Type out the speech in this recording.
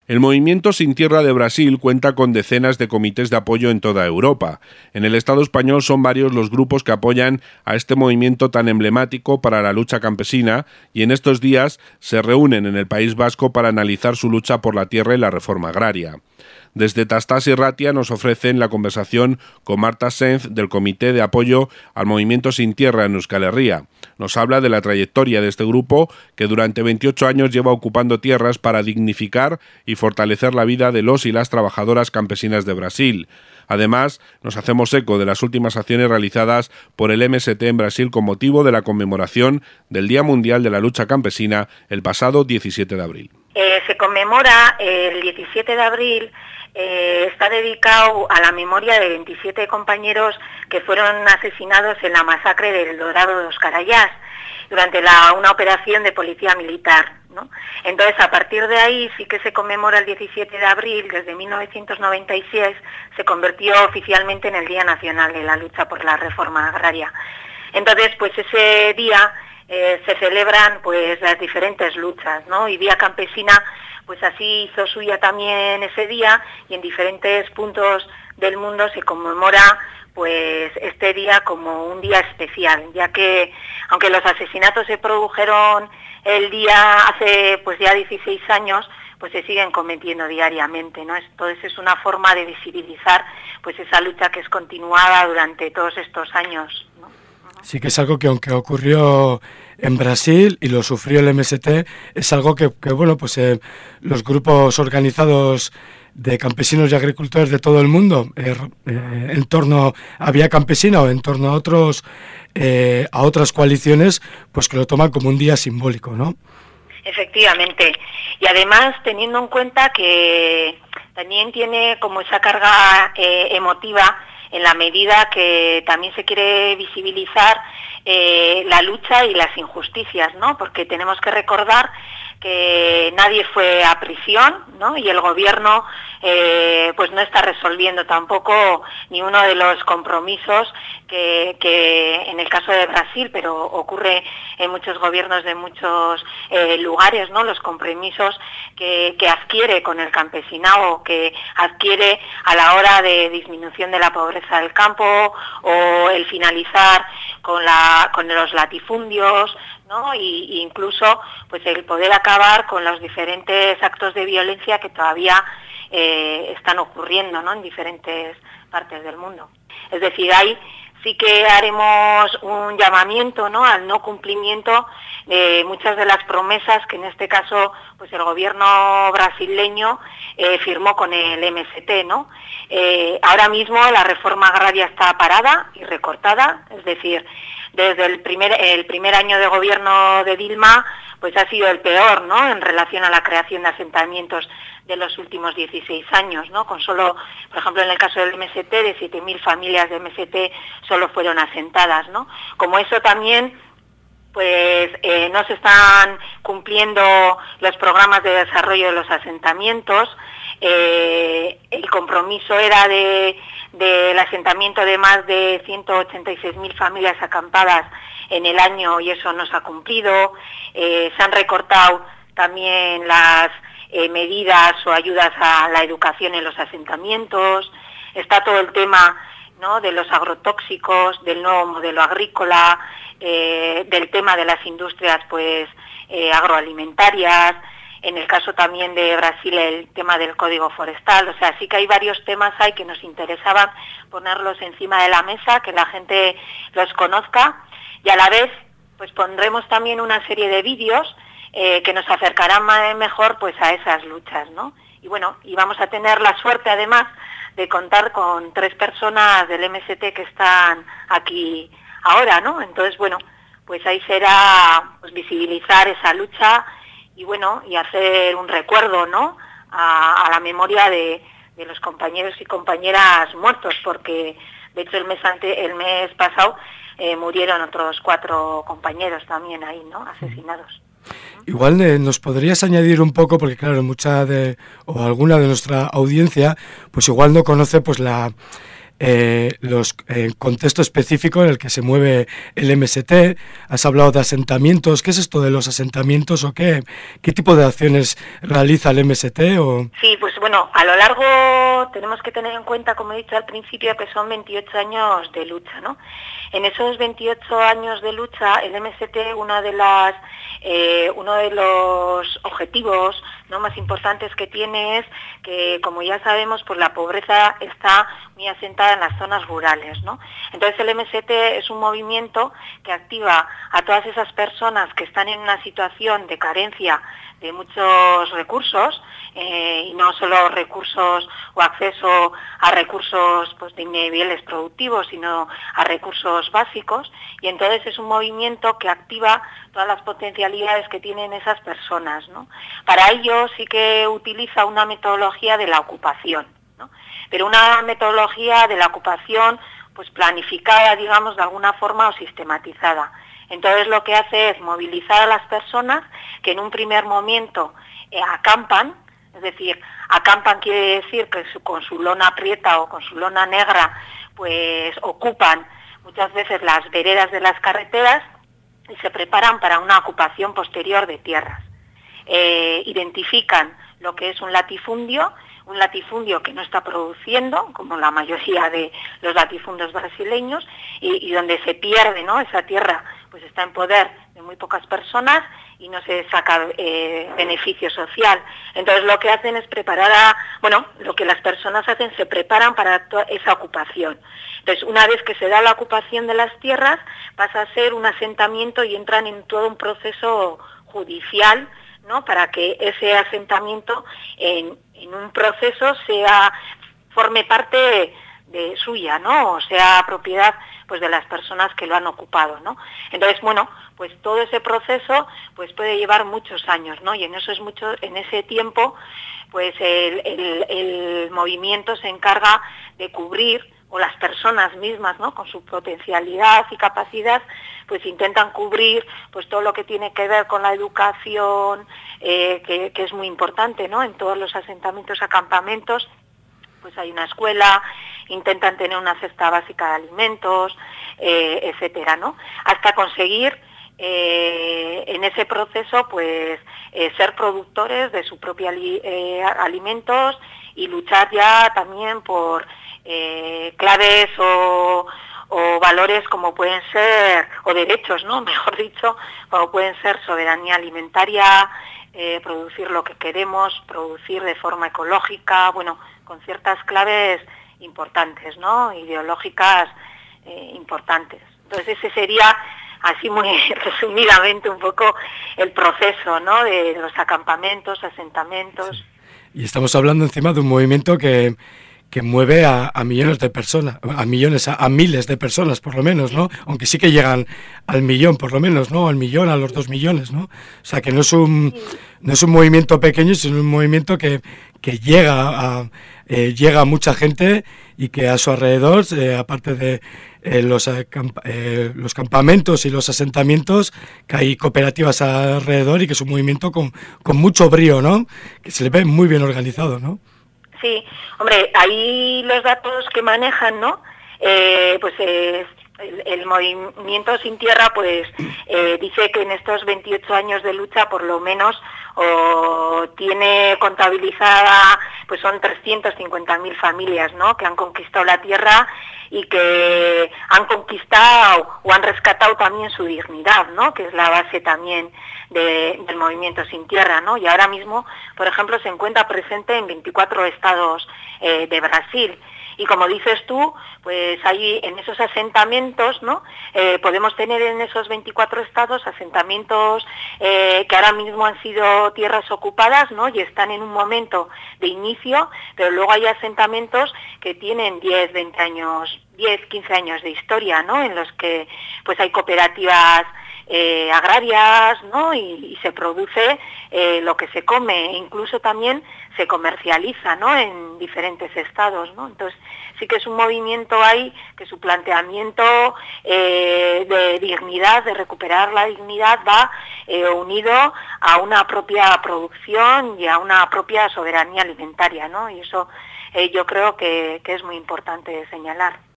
El Movimiento Sin Tierra de Brasil cuenta con decenas de comités de apoyo en toda Europa. En el Estado español son varios los grupos que apoyan a este movimiento tan emblemático para la lucha campesina y en estos días se reúnen en el País Vasco para analizar su lucha por la tierra y la reforma agraria. Desde Tastás y Ratia nos ofrecen la conversación con Marta Senz del Comité de Apoyo al Movimiento Sin Tierra en Euskal Herria. Nos habla de la trayectoria de este grupo que durante 28 años lleva ocupando tierras para dignificar y fortalecer la vida de los y las trabajadoras campesinas de Brasil. Además, nos hacemos eco de las últimas acciones realizadas por el MST en Brasil con motivo de la conmemoración del Día Mundial de la Lucha Campesina el pasado 17 de abril. Se conmemora el 17 de abril, está dedicado a la memoria de 27 compañeros que fueron asesinados en la masacre del Dorado de los Carayás durante una operación de policía militar, ¿no? Entonces, a partir de ahí sí que se conmemora el 17 de abril, desde 1996 se convirtió oficialmente en el Día Nacional de la Lucha por la Reforma Agraria. Entonces, pues ese día se celebran pues las diferentes luchas, ¿no? Y Vía Campesina pues así hizo suya también ese día y en diferentes puntos del mundo se conmemora pues este día como un día especial, ya que aunque los asesinatos se produjeron el día hace pues ya 16 años, pues se siguen cometiendo diariamente, ¿no? Entonces es una forma de visibilizar pues esa lucha que es continuada durante todos estos años, ¿no? Sí que es algo que aunque ocurrió en Brasil y lo sufrió el MST, es algo que bueno, pues los grupos organizados de campesinos y agricultores de todo el mundo en torno a Vía Campesina o en torno a otras coaliciones, pues que lo toman como un día simbólico, ¿no? Efectivamente, y además teniendo en cuenta que también tiene como esa carga emotiva en la medida que también se quiere visibilizar la lucha y las injusticias, ¿no? Porque tenemos que recordar que nadie fue a prisión, ¿no? Y el gobierno pues no está resolviendo tampoco ni uno de los compromisos que en el caso de Brasil, pero ocurre en muchos gobiernos de muchos lugares, ¿no? Los compromisos que adquiere con el campesinado, que adquiere a la hora de disminución de la pobreza del campo o el finalizar con los latifundios, ¿no? Y incluso pues el poder acabar con los diferentes actos de violencia que todavía están ocurriendo, ¿no? En diferentes partes del mundo. Es decir, ahí sí que haremos un llamamiento, ¿no? Al no cumplimiento de muchas de las promesas que en este caso pues el gobierno brasileño firmó con el MST, ¿no? Ahora mismo la reforma agraria está parada y recortada, es decir, desde el primer año de gobierno de Dilma pues ha sido el peor, ¿no? En relación a la creación de asentamientos de los últimos 16 años, ¿no? Con solo, por ejemplo, en el caso del MST, de 7.000 familias de MST solo fueron asentadas, ¿no? Como eso también, pues no se están cumpliendo los programas de desarrollo de los asentamientos. El compromiso era del asentamiento de más de 186.000 familias acampadas en el año y eso no se ha cumplido. Se han recortado también las medidas o ayudas a la educación en los asentamientos. Está todo el tema, ¿no? De los agrotóxicos, del nuevo modelo agrícola, del tema de las industrias pues agroalimentarias. En el caso también de Brasil, el tema del Código Forestal. O sea, sí que hay varios temas ahí que nos interesaban ponerlos encima de la mesa, que la gente los conozca, y a la vez pues pondremos también una serie de vídeos que nos acercarán mejor pues a esas luchas, ¿no? Y bueno, y vamos a tener la suerte además de contar con 3 personas del MST que están aquí ahora, ¿no? Entonces, bueno, pues ahí será pues visibilizar esa lucha y bueno, y hacer un recuerdo, ¿no? A la memoria de los compañeros y compañeras muertos, porque de hecho el mes pasado murieron otros 4 compañeros también ahí, ¿no? Asesinados. Igual nos podrías añadir un poco, porque claro, alguna de nuestra audiencia, pues igual no conoce pues el contexto específico en el que se mueve el MST. Has hablado de asentamientos. ¿Qué es esto de los asentamientos o qué tipo de acciones realiza el MST? Sí, pues bueno, a lo largo tenemos que tener en cuenta, como he dicho al principio, que son 28 años de lucha, ¿no? En esos 28 años de lucha, el MST, uno de los objetivos, ¿no?, más importantes que tiene es que, como ya sabemos, pues la pobreza está muy asentada en las zonas rurales, ¿no? Entonces el MST es un movimiento que activa a todas esas personas que están en una situación de carencia de muchos recursos, y no solo recursos o acceso a recursos pues de niveles productivos, sino a recursos básicos, y entonces es un movimiento que activa todas las potencialidades que tienen esas personas, ¿no? Para ello sí que utiliza una metodología de la ocupación, ¿no? Pero una metodología de la ocupación pues planificada, digamos, de alguna forma, o sistematizada. Entonces lo que hace es movilizar a las personas que en un primer momento acampan, es decir, acampan quiere decir que con su lona prieta o con su lona negra pues ocupan muchas veces las veredas de las carreteras y se preparan para una ocupación posterior de tierras. Identifican lo que es un latifundio que no está produciendo, como la mayoría de los latifundios brasileños, y donde se pierde, ¿no?, esa tierra, pues está en poder de muy pocas personas y no se saca beneficio social. Entonces lo que hacen es lo que las personas hacen, se preparan para esa ocupación. Entonces una vez que se da la ocupación de las tierras, pasa a ser un asentamiento y entran en todo un proceso judicial, ¿no?, para que ese asentamiento en un proceso forme parte de suya, ¿no?, o sea propiedad pues de las personas que lo han ocupado, ¿no? Entonces, bueno, pues todo ese proceso pues puede llevar muchos años, ¿no? Y en ese tiempo pues el movimiento se encarga de cubrir, o las personas mismas, ¿no?, con su potencialidad y capacidad, pues intentan cubrir pues todo lo que tiene que ver con la educación, que es muy importante, ¿no? En todos los asentamientos, acampamentos, pues hay una escuela, intentan tener una cesta básica de alimentos, etcétera, ¿no? Hasta conseguir en ese proceso pues ser productores de su propia alimentos y luchar ya también por claves o valores como pueden ser, o derechos, ¿no?, mejor dicho, como pueden ser soberanía alimentaria, producir lo que queremos, producir de forma ecológica, bueno, con ciertas claves importantes, ¿no?, ideológicas importantes. Entonces ese sería, así muy resumidamente, un poco el proceso, ¿no?, de los acampamentos, asentamientos. Sí. Y estamos hablando encima de un movimiento que mueve a millones de personas, a miles de personas por lo menos, ¿no? Aunque sí que llegan al millón por lo menos, ¿no? Al millón, a los 2 millones, ¿no? O sea que no es un movimiento pequeño, sino un movimiento que llega a mucha gente y que a su alrededor, aparte de los campamentos y los asentamientos, que hay cooperativas alrededor y que es un movimiento con mucho brío, ¿no? Que se le ve muy bien organizado, ¿no? Sí, hombre, ahí los datos que manejan, ¿no? Pues el movimiento Sin Tierra, pues dice que en estos 28 años de lucha, por lo menos, tiene contabilizada, pues son 350.000 familias, ¿no?, que han conquistado la tierra y que han conquistado o han rescatado también su dignidad, ¿no?, que es la base también del movimiento Sin Tierra, ¿no? Y ahora mismo, por ejemplo, se encuentra presente en 24 estados de Brasil. Y como dices tú, pues ahí en esos asentamientos, ¿no?, podemos tener en esos 24 estados asentamientos que ahora mismo han sido tierras ocupadas, ¿no?, y están en un momento de inicio, pero luego hay asentamientos que tienen 10, 20 años, 10, 15 años de historia, ¿no?, en los que pues hay cooperativas agrarias, ¿no?, y se produce lo que se come, e incluso también se comercializa, ¿no?, en diferentes estados, ¿no? Entonces sí que es un movimiento ahí que su planteamiento de dignidad, de recuperar la dignidad, va unido a una propia producción y a una propia soberanía alimentaria, ¿no? Y eso yo creo que es muy importante señalar.